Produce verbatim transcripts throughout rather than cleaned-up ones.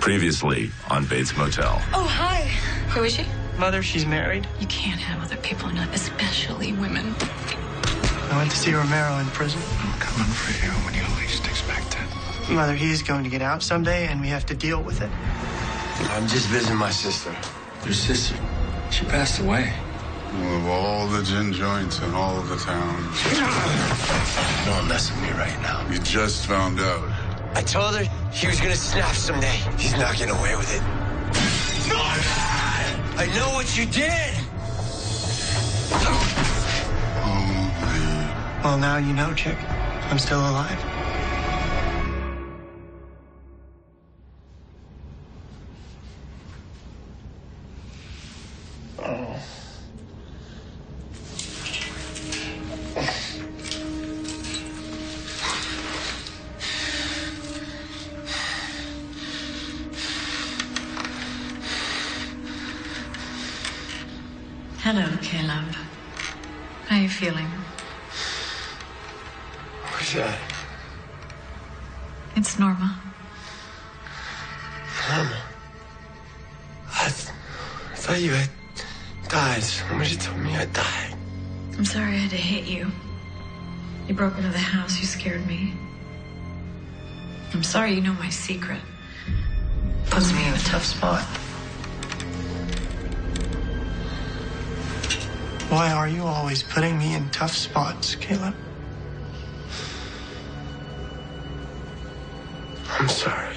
Previously on Bates Motel. Oh, hi. Who is she? Mother, she's married. You can't have other people in it, especially women. I went to see Romero in prison. I'm coming for you when you least expect it. Mother, he's going to get out someday, and we have to deal with it. I'm just visiting my sister. Your sister, she passed away. Of all the gin joints in all of the towns. Don't mess with me right now. You just found out. I told her he was gonna snap someday. He's not getting away with it. I know what you did! Oh, Well, now you know, chick. I'm still alive. Oh. Hello, Caleb. How are you feeling? Who's that? It's Norma. Norma. I, th- I thought you had died. Somebody told me I died. I'm sorry I had to hit you. You broke into the house. You scared me. I'm sorry you know my secret. Puts me in a tough spot. Why are you always putting me in tough spots, Caleb? I'm sorry.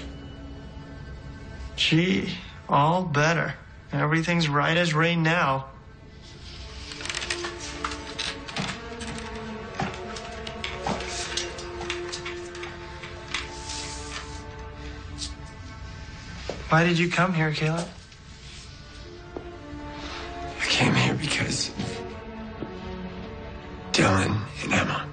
Gee, all better. Everything's right as rain now. Why did you come here, Caleb? I came here because Dylan and Emma.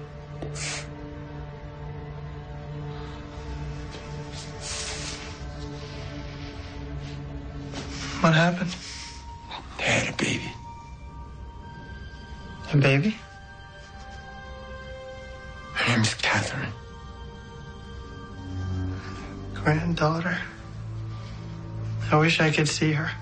What happened? They had a baby. A baby? Her name's Catherine. Granddaughter. I wish I could see her.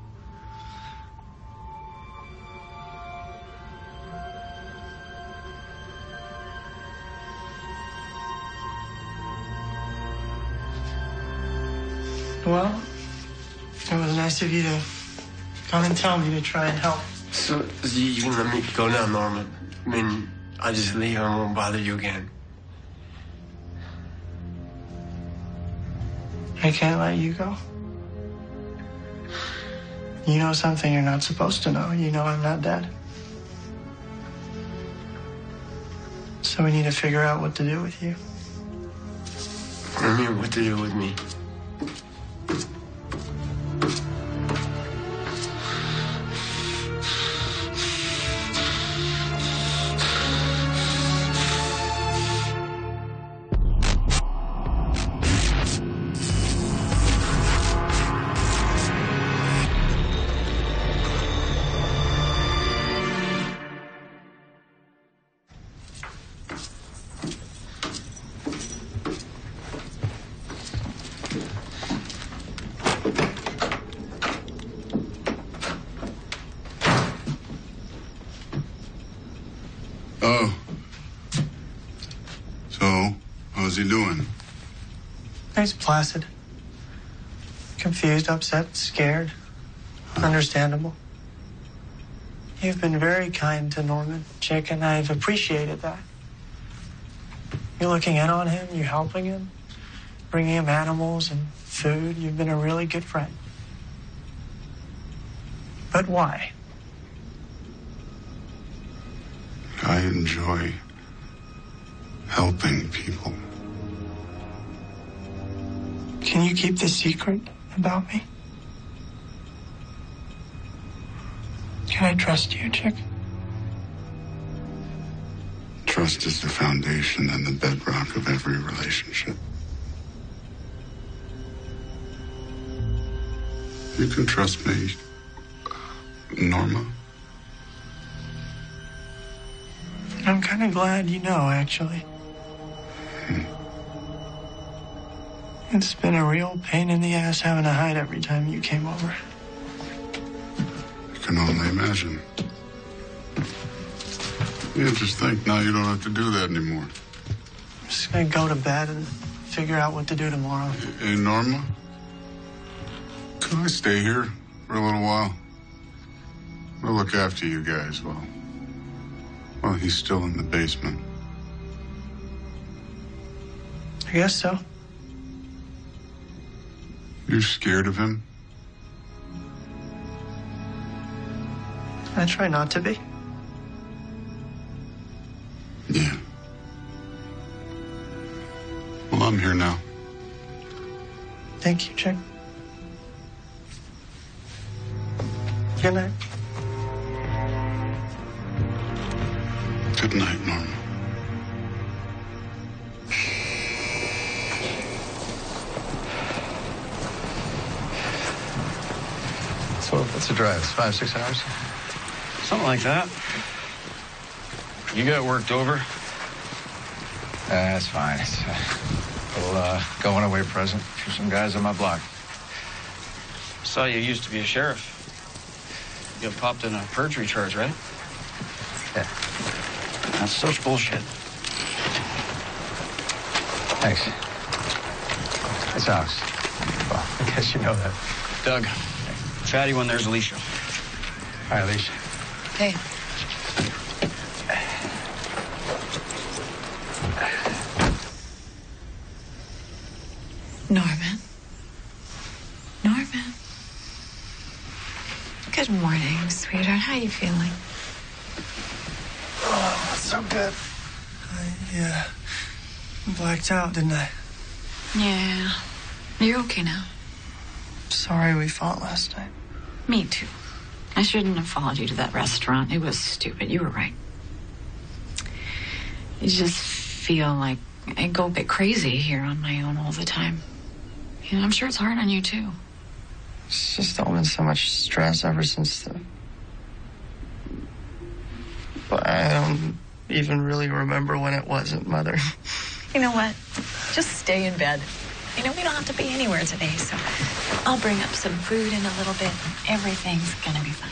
Well, it was nice of you to come and tell me to try and help. So, so you, you can let me go now, Norma. I mean, I'll just leave and won't bother you again. I can't let you go. You know something you're not supposed to know. You know I'm not dead. So we need to figure out what to do with you. I mean, what to do with me? Oh. So, how's he doing? He's placid. Confused, upset, scared. Understandable. You've been very kind to Norman, Chick, and I've appreciated that. You're looking in on him, you're helping him, bringing him animals and food. You've been a really good friend. But why? I enjoy helping people. Can you keep this secret about me? Can I trust you, Chick? Trust is the foundation and the bedrock of every relationship. You can trust me, Norma. I'm kind of glad you know, actually. Hmm. It's been a real pain in the ass having to hide every time you came over. I can only imagine. Yeah, just think now you don't have to do that anymore. I'm just gonna go to bed and figure out what to do tomorrow. Hey, Norma, can I stay here for a little while? We'll look after you guys while, while he's still in the basement. I guess so. You're scared of him? I try not to be. Yeah. Well, I'm here now. Thank you, Chick. Good night. Good night, Norma. So what's the drive? It's five, six hours? Something like that. You got worked over? Uh, that's fine. It's a little uh, going away present for some guys on my block. Saw you used to be a sheriff. You popped in a perjury charge, right? Yeah. That's such bullshit. Thanks. It's Alex. Well, I guess you know that. Doug. Chatty one, there's Alicia. Hi, Alicia. Hey. Norman. Norman. Good morning, sweetheart. How you feeling? Oh, not so good. I, uh, blacked out, didn't I? Yeah. You're okay now. Sorry we fought last night. Me too. I shouldn't have followed you to that restaurant. It was stupid. You were right. I just feel like I go a bit crazy here on my own all the time. You know, I'm sure it's hard on you too. It's just all been so much stress ever since the... But I don't even really remember when it wasn't, Mother. You know what? Just stay in bed. You know, we don't have to be anywhere today, so I'll bring up some food in a little bit. Everything's gonna be fine.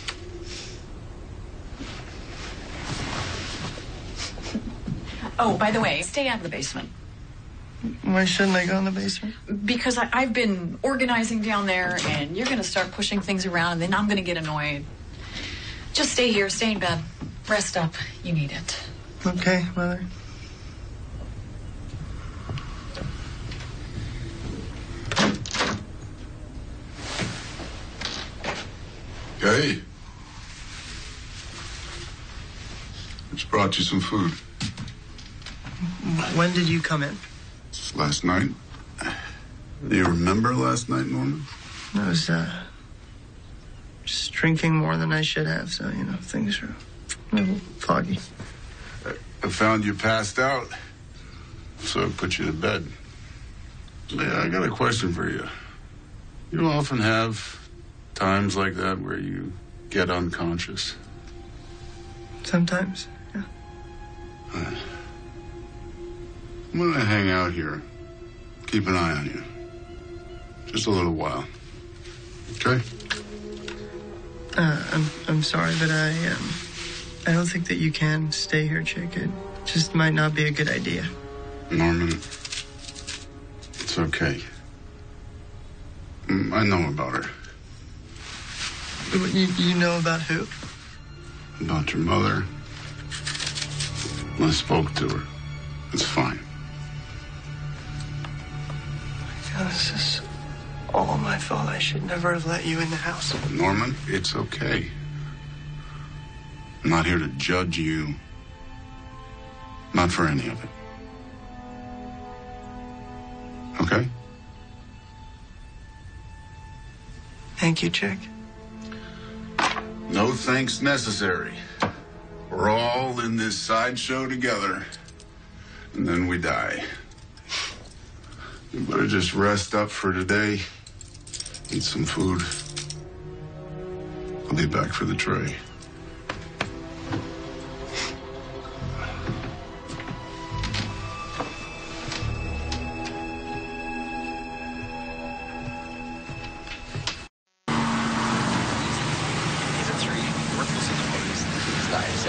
Oh, by the way, stay out of the basement. Why shouldn't I go in the basement? Because I, I've been organizing down there, and you're gonna start pushing things around, and then I'm gonna get annoyed. Just stay here, stay in bed. Rest up. You need it. Okay, Mother. Hey. Just brought you some food. When did you come in? Just last night. Do you remember last night, Norman? I was, uh, just drinking more than I should have, so, you know, things are a little foggy. I found you passed out, so I put you to bed. Yeah, I got a question for you. You often have times like that where you get unconscious? Sometimes, yeah. Uh, I'm gonna hang out here. Keep an eye on you. Just a little while. Okay? Uh, I'm I'm sorry, but I um I don't think that you can stay here, Chick. It just might not be a good idea. Norman, it's okay. I know about her. You, you know about who? About your mother. I spoke to her. It's fine. God, this is all my fault. I should never have let you in the house. Norman, it's okay. I'm not here to judge you. Not for any of it. Okay? Thank you, Chick. No thanks necessary. We're all in this sideshow together, and then we die. You better just rest up for today. Eat some food. I'll be back for the tray.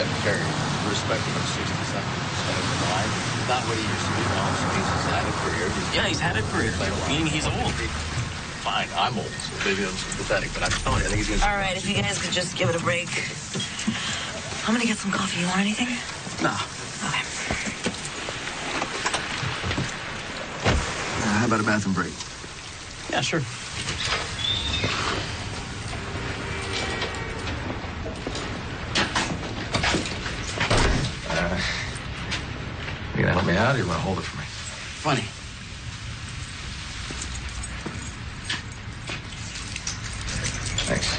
seven carrier. Respecting him sixty-seven percent of the line. Not what he used to be wrong, so he's just had a career. He's Yeah, he's had a career, meaning he's old. fine. I'm old, so maybe I'm sympathetic, but I'm telling you, I think he's gonna... All right, if you guys could just give it a break. I'm gonna get some coffee. You want anything? Nah. Okay. Uh, how about a bathroom break? Yeah, sure. Uh, you gonna help me out, or you wanna hold it for me? Funny. Thanks.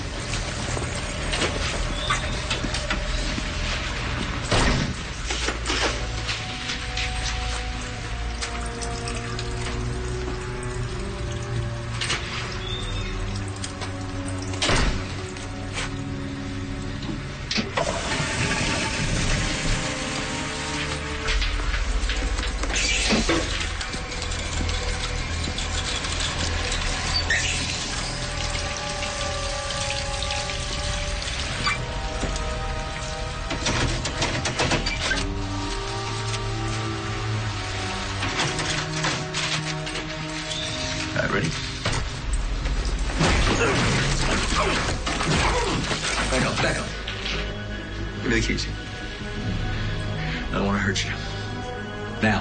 All right, ready? Back up, back up. Give me the keys. I don't want to hurt you. Now.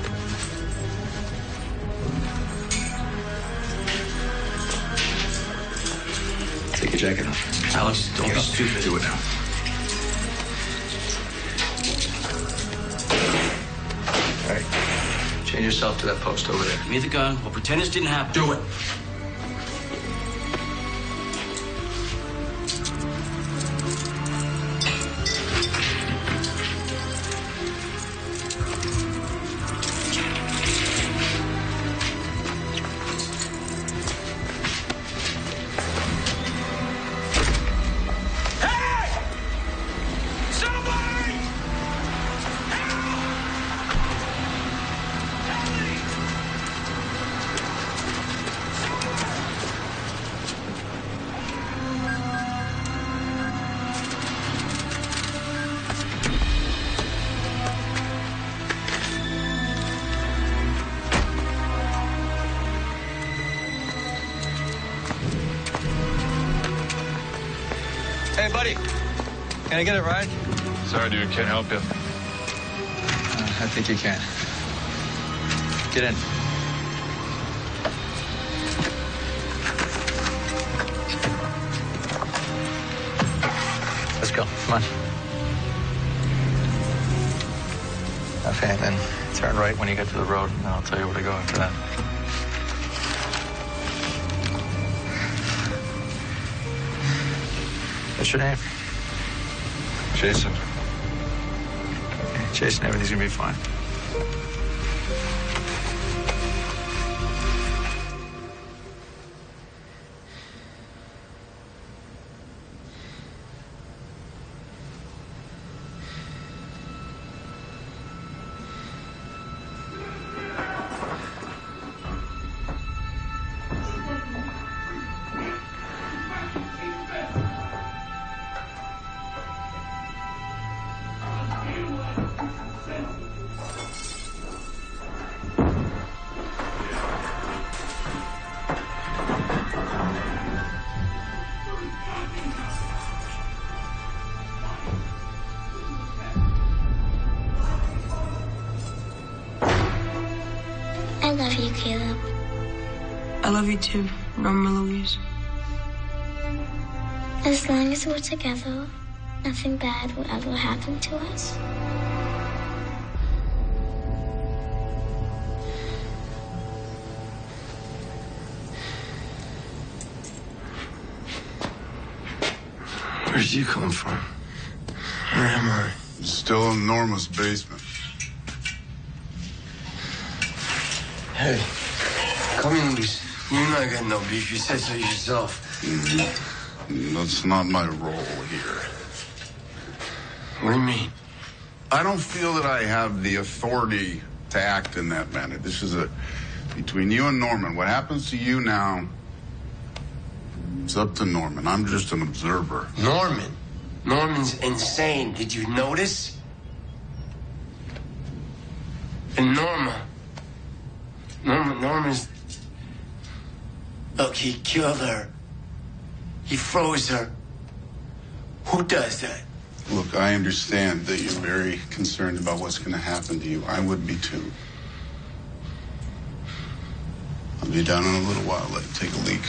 Take your jacket off. Alex, don't be stupid. Do it now. All right. Change yourself to that post over there. Give me the gun. We'll pretend this didn't happen. Do it. Hey, buddy. Can I get a ride? Sorry, dude. Can't help you. Uh, I think you can. Get in. Let's go. Come on. Okay, and then turn right when you get to the road, and I'll tell you where to go after that. What's your name? Jason. Okay, Jason, everything's gonna be fine. I love you, Caleb. I love you too, Norma Louise. As long as we're together, nothing bad will ever happen to us. Where'd you come from? Where am I? Still in Norma's basement. Hey, come in, Luis. You and I got no beef. You said so yourself. Mm-hmm. That's not my role here. What do you mean? I don't feel that I have the authority to act in that manner. This is a between you and Norman. What happens to you now, it's up to Norman. I'm just an observer. Norman? Norman's insane. Did you notice? And Norma. Norma, Norma's... Look, he killed her. He froze her. Who does that? Look, I understand that you're very concerned about what's going to happen to you. I would be too. I'll be down in a little while. Let you take a leak.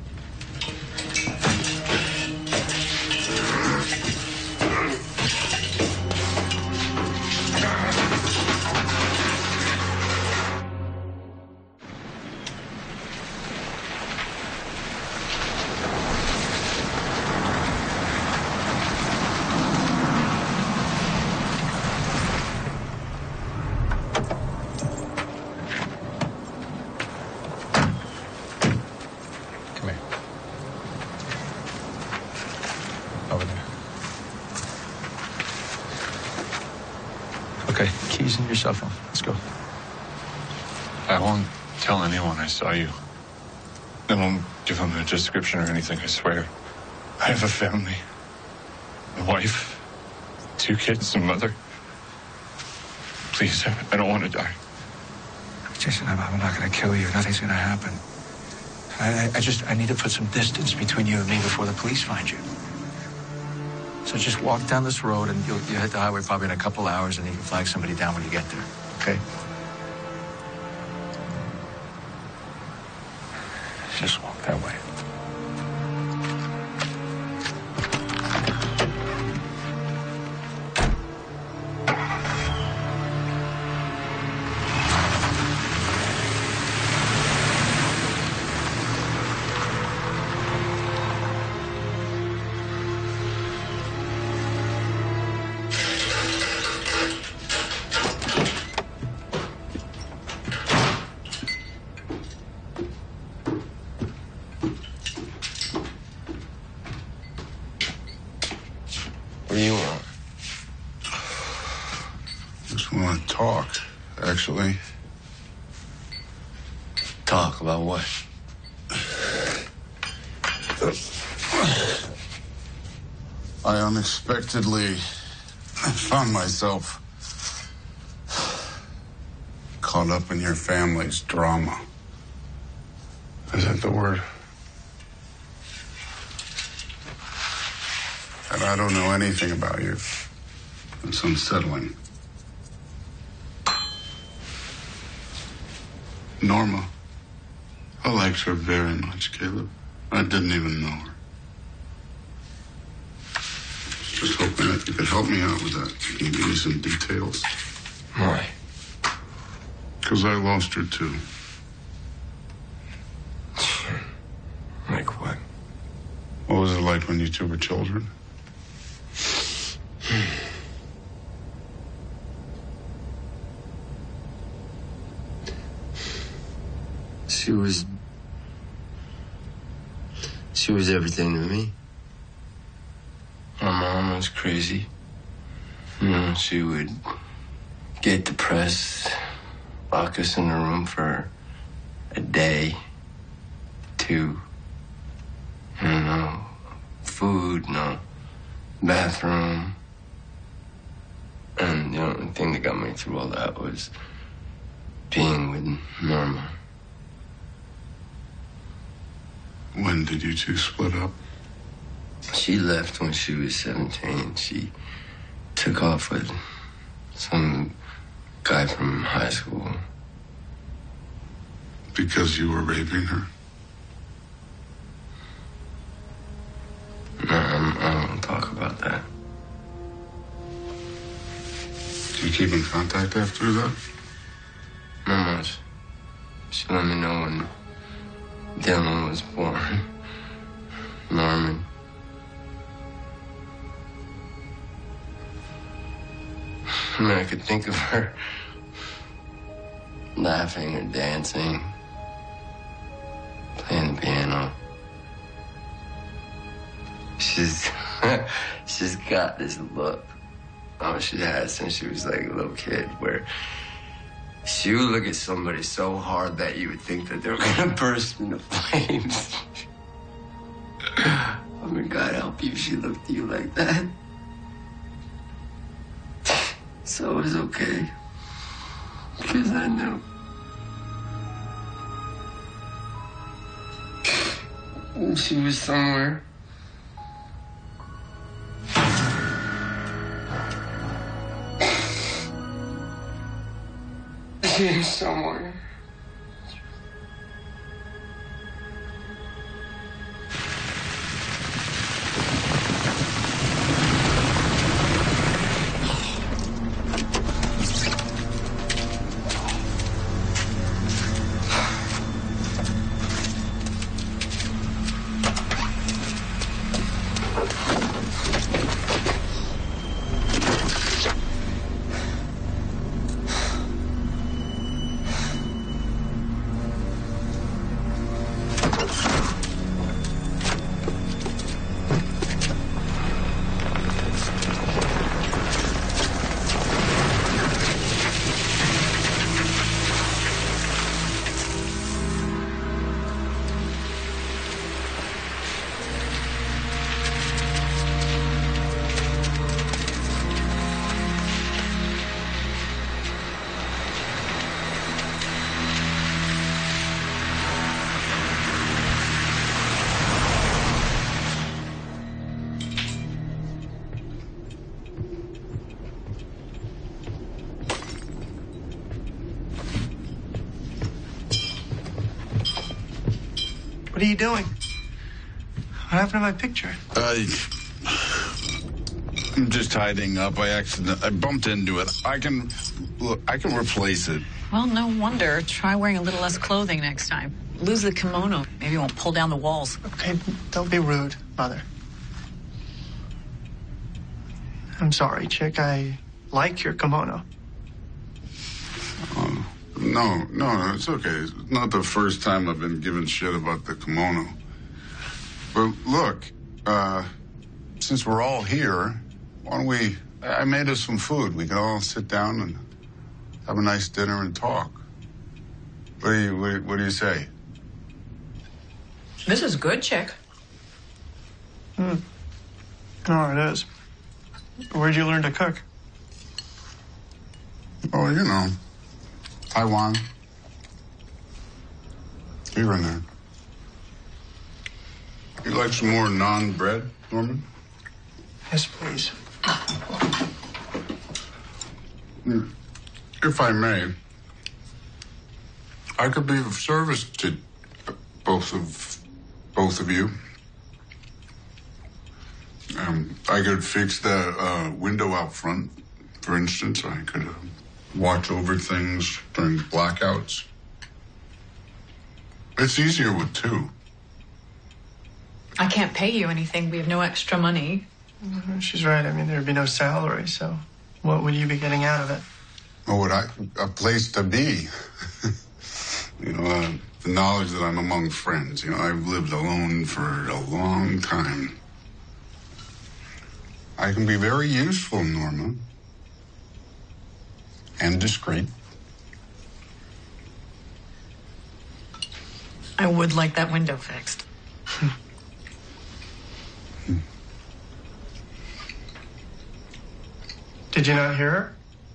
Over there. Okay, keys in your cell phone. Let's go. I won't tell anyone I saw you. I won't give them a description or anything, I swear. I have a family. A wife. Two kids, a mother. Please, I don't want to die. Jason, I'm, I'm not going to kill you. Nothing's going to happen. I, I just, I need to put some distance between you and me before the police find you. So just walk down this road and you'll, you'll hit the highway probably in a couple hours and you can flag somebody down when you get there, okay? Just walk that way. What do you want? Just want to talk, actually. Talk about what? I unexpectedly found myself caught up in your family's drama. Is that the word? And I don't know anything about you. It's unsettling. Norma. I liked her very much, Caleb. I didn't even know her. Just hoping that you could help me out with that. Can you give me some details? Why? Because I lost her, too. Like what? What was it like when you two were children? She was... She was everything to me. My mom was crazy. You know, she would get depressed, lock us in a room for a day, two. You know, food, no bathroom. And the only thing that got me through all that was being with Norma. When did you two split up? She left when she was seventeen. She took off with some guy from high school. Because you were raping her? No, I'm, I don't want to talk about that. Do you keep in contact after that? Not much. She let me know when Dylan was born. Norman. I mean, I could think of her laughing or dancing, playing the piano. She's she's got this look. Oh, she had since she was like a little kid, where she would look at somebody so hard that you would think that they were gonna burst into flames. I mean, God help you, she she looked at you like that. So it was okay. Because I knew. She was somewhere. She was somewhere. What are you doing? What happened to my picture? I, I'm just tidying up. I accident. I bumped into it. I can, look. I can replace it. Well, no wonder. Try wearing a little less clothing next time. Lose the kimono. Maybe it won't pull down the walls. Okay, don't be rude, Mother. I'm sorry, Chick. I like your kimono. Oh. No, no, it's okay. It's not the first time I've been given shit about the kimono. But look, uh, since we're all here, why don't we... I made us some food. We can all sit down and have a nice dinner and talk. What do you, what, what do you say? This is good, Chick. Hmm. Oh, it is. Where'd you learn to cook? Oh, you know... Taiwan. Here and there. You'd like some more naan bread, Norman? Yes, please. If I may, I could be of service to both of both of you. Um, I could fix the uh, window out front, for instance. I could... Uh, watch over things during blackouts. It's easier with two. I can't pay you anything. We have no extra money. She's right. I mean, there'd be no salary, so what would you be getting out of it? Oh, would I? A place to be. You know, uh, the knowledge that I'm among friends. You know, I've lived alone for a long time. I can be very useful, Norma. And discreet. I would like that window fixed. Did you not hear her?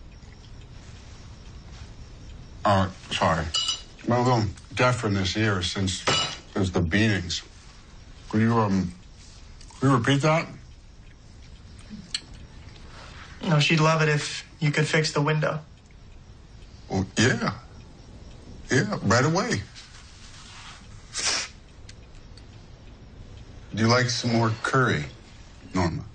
Uh, sorry. Well, a little deaf in this ear since since the beatings. Could you um, could you repeat that? No, she'd love it if you could fix the window. Well, yeah. Yeah, right away. Do you like some more curry, Norma?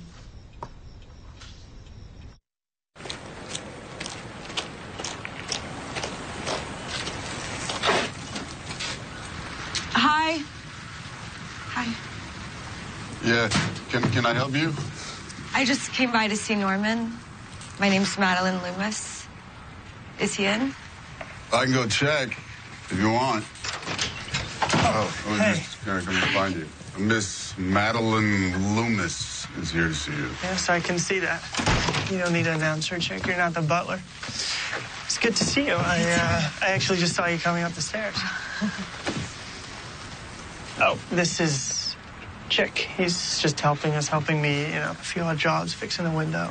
Hi. Hi. Yeah, can, can I help you? I just came by to see Norman. My name's Madeline Loomis. Is he in? I can go check if you want. Oh, I was Hey. just gonna come and find you. Miss Madeline Loomis is here to see you. Yes, I can see that. You don't need to announce her, Chick. You're not the butler. It's good to see you. I, uh, I actually just saw you coming up the stairs. Oh, this is Chick. He's just helping us, helping me, you know, a few odd jobs, fixing the window.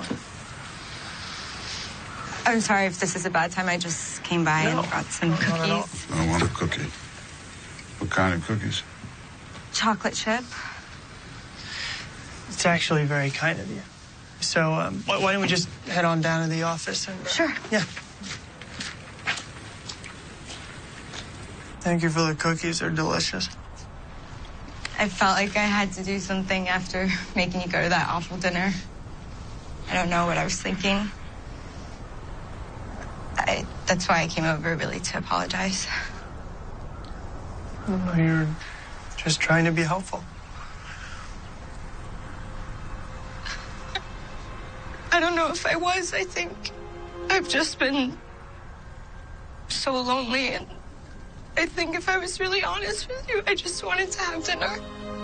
I'm sorry if this is a bad time. I just came by No. and brought some cookies. I want a cookie. What kind of cookies? Chocolate chip. It's actually very kind of you. So um, why, why don't we just head on down to the office? And, uh, Sure. Yeah. Thank you for the cookies. They're delicious. I felt like I had to do something after making you go to that awful dinner. I don't know what I was thinking. I, that's why I came over, really, to apologize. Well, you're just trying to be helpful. I don't know if I was. I think I've just been so lonely, and I think if I was really honest with you, I just wanted to have dinner.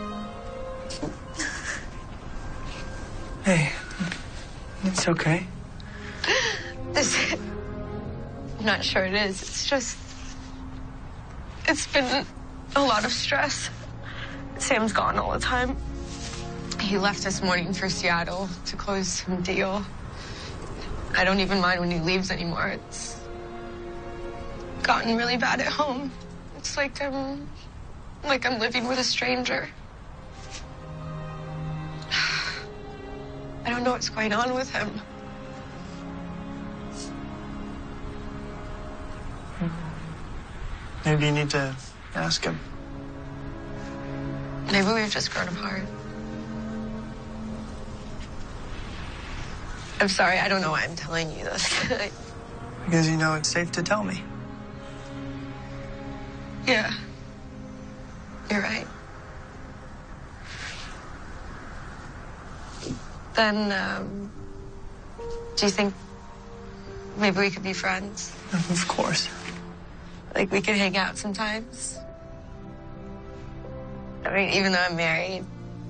Hey, it's okay. Is it? I'm not sure it is. It's just, it's been a lot of stress. Sam's gone all the time. He left this morning for Seattle to close some deal. I don't even mind when he leaves anymore. It's gotten really bad at home. It's like I'm, like I'm living with a stranger. I don't know what's going on with him. Maybe you need to ask him. Maybe we've just grown apart. I'm sorry, I don't know why I'm telling you this. Because you know it's safe to tell me. Yeah. You're right. Then, um, do you think maybe we could be friends? Of course. Like, we could hang out sometimes? I mean, even though I'm married.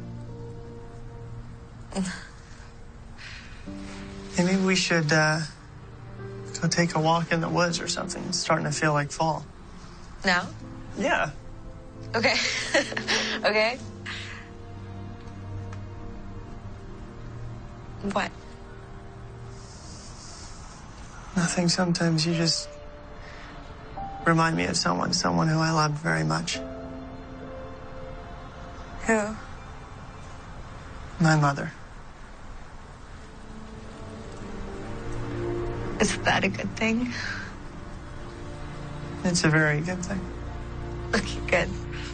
Maybe we should uh, go take a walk in the woods or something. It's starting to feel like fall. Now? Yeah. Okay. Okay. What? Nothing. Sometimes you just remind me of someone, someone who I loved very much. Who? My mother. Is that a good thing? It's a very good thing. Okay, good.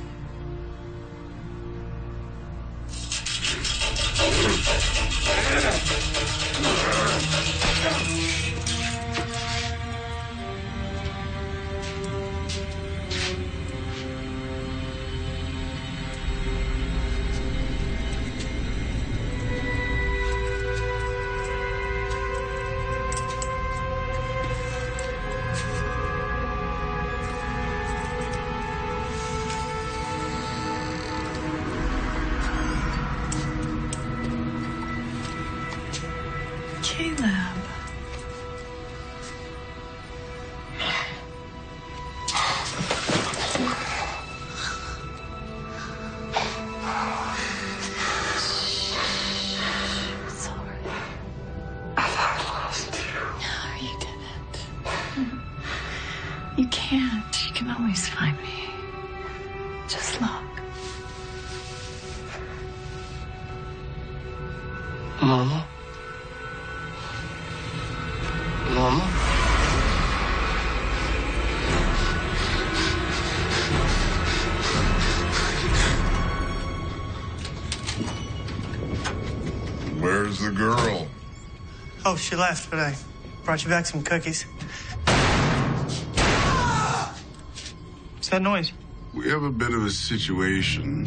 Caleb. You can't. You can always find me. Just look. Mama? Mama? Where's the girl? Oh, she left, but I brought you back some cookies. What's that noise? We have a bit of a situation.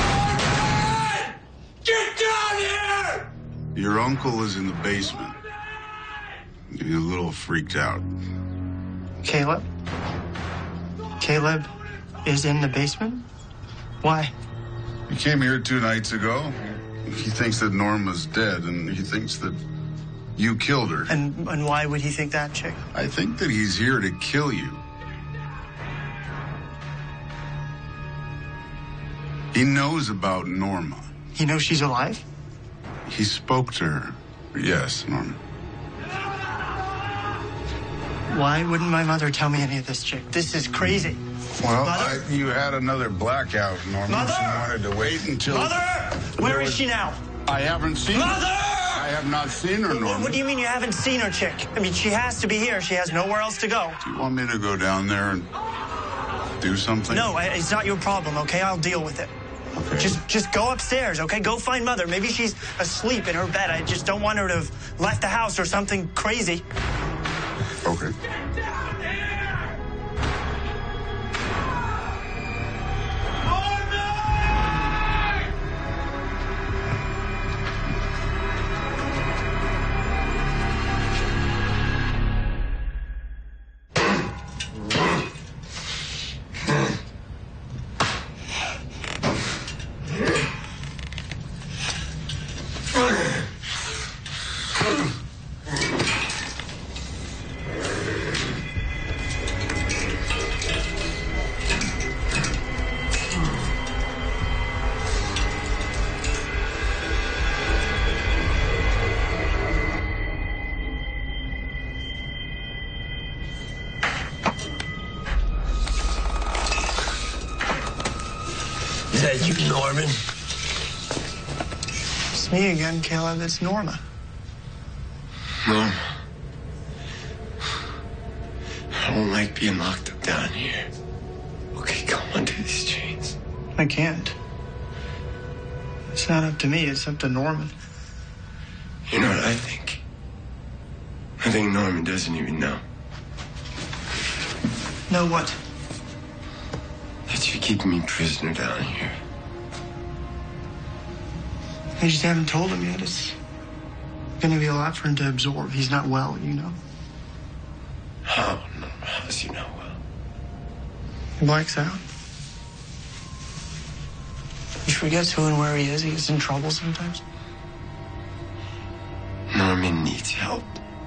Get down here! Your uncle is in the basement. He's a little freaked out. Caleb? Caleb is in the basement? Why? He came here two nights ago. He thinks that Norma's dead, and he thinks that you killed her. And and why would he think that, Chick? I think that he's here to kill you. He knows about Norma. He knows she's alive? He spoke to her. Yes, Norma. Why wouldn't my mother tell me any of this, Chick? This is crazy. Well, Mother? I, you had another blackout, Norma. Mother? She wanted to wait until... Mother! Where is was... she now? I haven't seen Mother! her. I have not seen her, Norma. What, what do you mean you haven't seen her, Chick? I mean, she has to be here. She has nowhere else to go. Do you want me to go down there and do something? No, I, it's not your problem, okay? I'll deal with it. Okay. Just just go upstairs, okay? Go find Mother. Maybe she's asleep in her bed. I just don't want her to have left the house or something crazy. Okay. Is that you, Norman? It's me again, Caleb. It's Norma. Norma. I don't like being locked up down here. Okay, come undo these chains. I can't. It's not up to me. It's up to Norman. You know what I think? I think Norman doesn't even know. Know what? That you're keeping me prisoner down here. I just haven't told him yet. It's gonna be a lot for him to absorb. He's not well, you know. How? No, how is he not well? He blacks out. He forgets who and where he is. He gets in trouble sometimes. Norman needs help.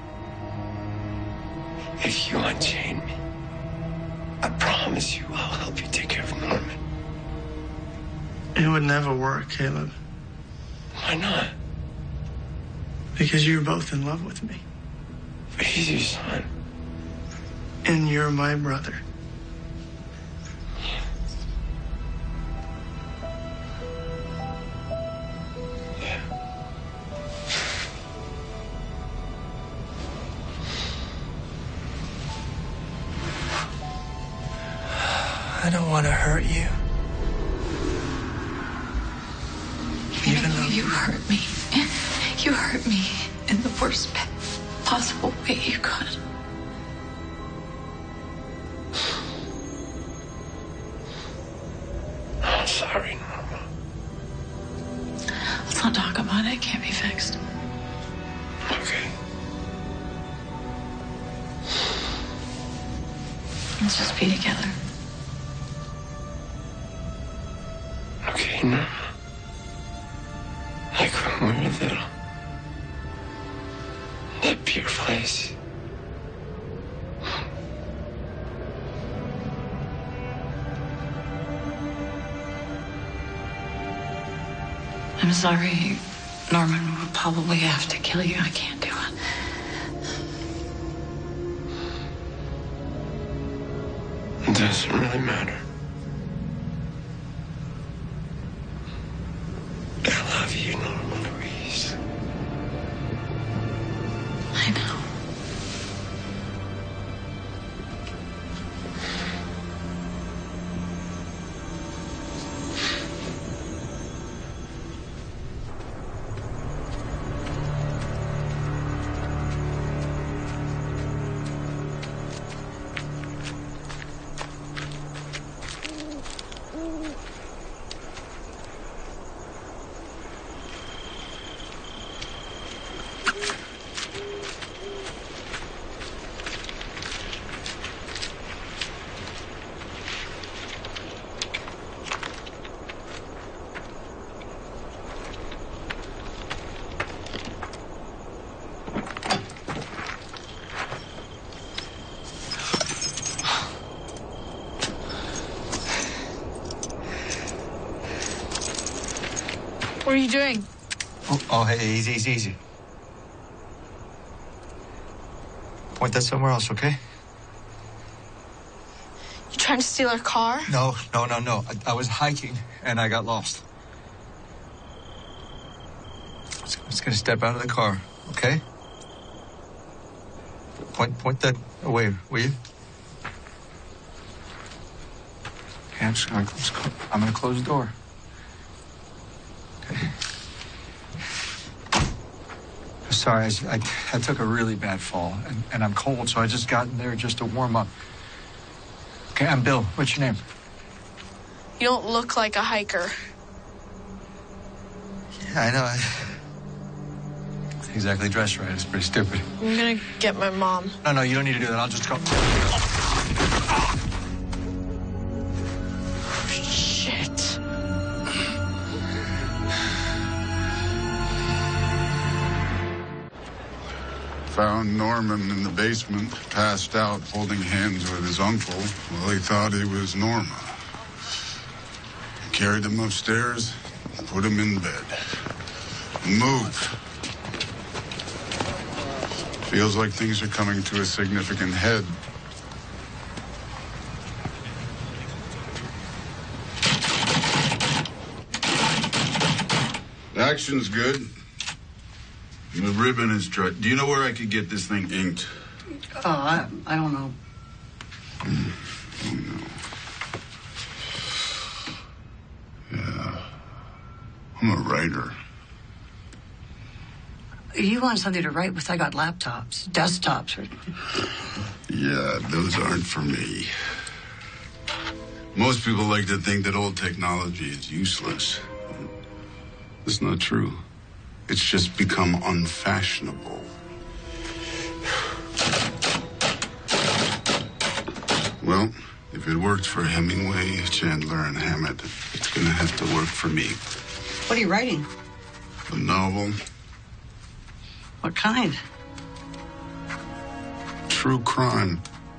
If you unchain me, I promise you I'll help you take care of Norman. It would never work, Caleb. Why not? Because you're both in love with me. But he's your son. And you're my brother. Yeah. I don't want to hurt you. You know, you hurt me. You hurt me in the worst possible way you could. I'm sorry, Norma. Let's not talk about it. It can't be fixed. Okay. Let's just be together. Okay, Norma. Like when we were little. That pure place. I'm sorry. Norman would probably have to kill you. I can't do it. It doesn't really matter. I love you, Norma Louise. I know. What are you doing? Oh, oh hey, easy, easy, easy. Point that somewhere else, okay? You trying to steal our car? No, no, no, no. I, I was hiking and I got lost. I'm just gonna step out of the car, okay? Point, point that away, will you? Okay, I'm just gonna, just, I'm gonna close the door. Okay. I'm sorry, I, I, I took a really bad fall, and, and I'm cold, so I just got in there just to warm up. Okay, I'm Bill. What's your name? You don't look like a hiker. Yeah, I know. I... Exactly dressed right. It's pretty stupid. I'm gonna get my mom. No, no, you don't need to do that. I'll just go. Shit. Found Norman in the basement, passed out, holding hands with his uncle. Well, he thought he was Norma. Carried him upstairs, put him in bed. Moved. Feels like things are coming to a significant head. Action's good. The ribbon is dry. Do you know where I could get this thing inked? Oh, I, I don't know. Mm. Oh, no. Yeah. I'm a writer. You want something to write with? I got laptops, desktops. Or... Yeah, those aren't for me. Most people like to think that old technology is useless. It's not true. It's just become unfashionable. Well, if it worked for Hemingway, Chandler, and Hammett, it's gonna have to work for me. What are you writing? A novel. What kind? True crime.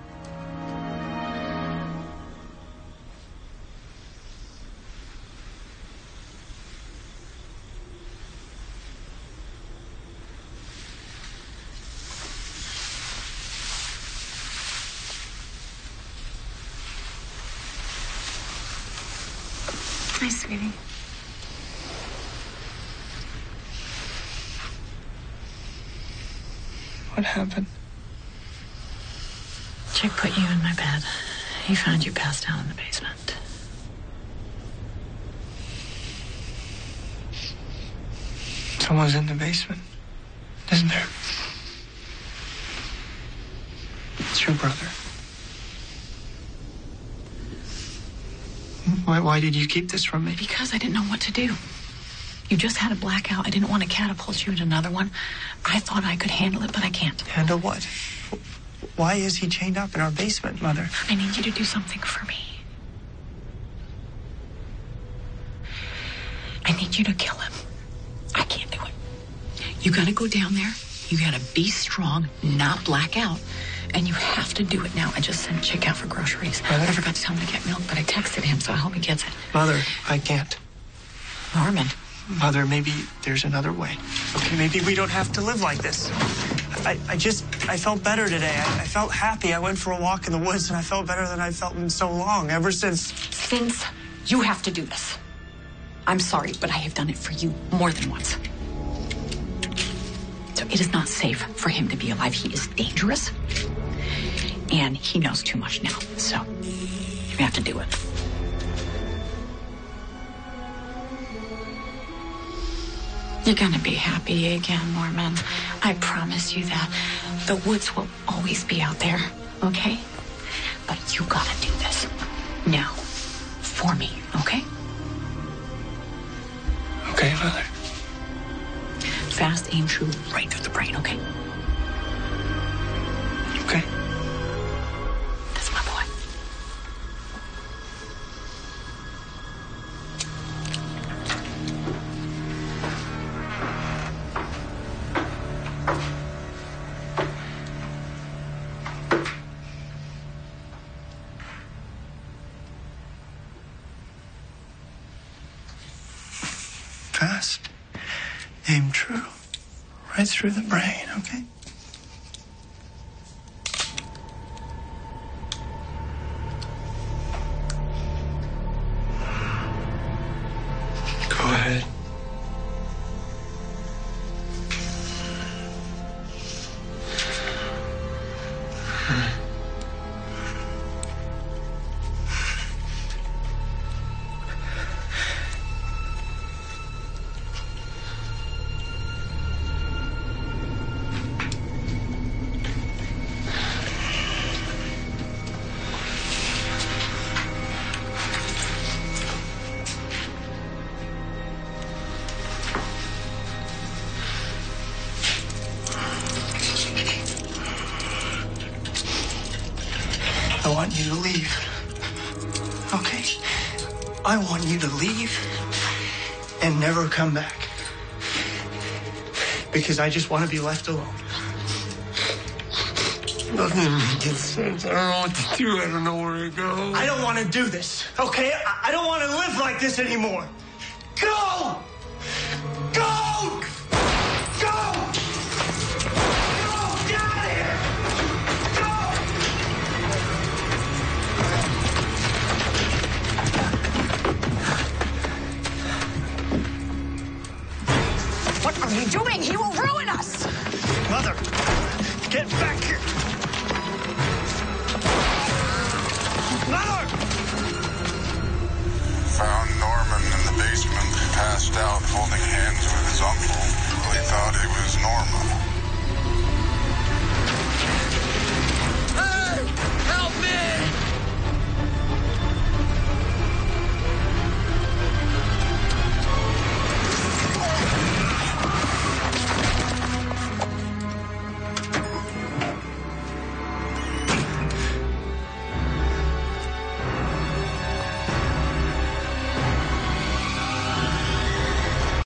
Hi, sweetie. What happened? Chick put you in my bed. He found you passed out in the basement. Someone's in the basement, isn't there? It's your brother. Why, why did you keep this from me? Because I didn't know what to do. You just had a blackout. I didn't want to catapult you into another one. I thought I could handle it, but I can't. Handle what? Why is he chained up in our basement, Mother? I need you to do something for me. I need you to kill him. I can't do it. You gotta go down there. You gotta be strong, not black out. And you have to do it now. I just sent Chick out for groceries. Mother? I forgot to tell him to get milk, but I texted him, so I hope he gets it. Mother, I can't. Norman. Mother, maybe there's another way. Okay, maybe we don't have to live like this. I, I just, I felt better today. I, I felt happy. I went for a walk in the woods, and I felt better than I felt in so long, ever since... Since you have to do this. I'm sorry, but I have done it for you more than once. So it is not safe for him to be alive. He is dangerous, and he knows too much now. So you have to do it. You're gonna be happy again, Norman. I promise you that. The woods will always be out there, okay? But you gotta do this now for me, okay? Okay, Mother. Fast, aim true, right through the brain, okay? Okay. That's my boy. Fast. fast. Aim true. Right through the brain, okay? Go ahead. I want you to leave. Okay? I want you to leave and never come back. Because I just want to be left alone. Nothing makes sense. I don't know what to do. I don't know where to go. I don't want to do this, okay? I, I don't want to live like this anymore. Go! Go! Go! Go! Get out of here! What are you doing? He will ruin us! Mother, get back here! Mother! Found Norman in the basement.